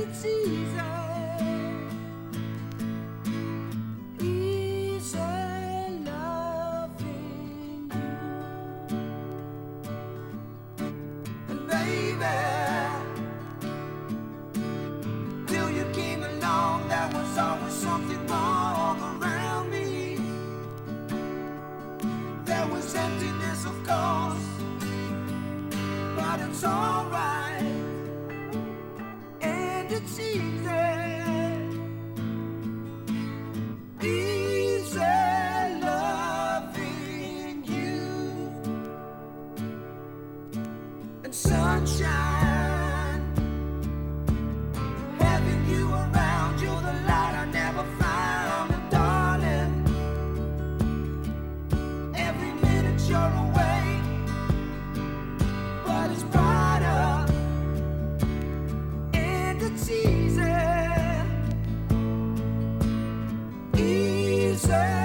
it's easy. Easy loving you. And baby, till you came along, there was always something wrong around me. There was emptiness, of course, but it's alright, and it's easy, easy loving you. And sunshine, having you around, you're the light I never found. And darling, every minute you're away, but it's brighter, and it's easy, easy.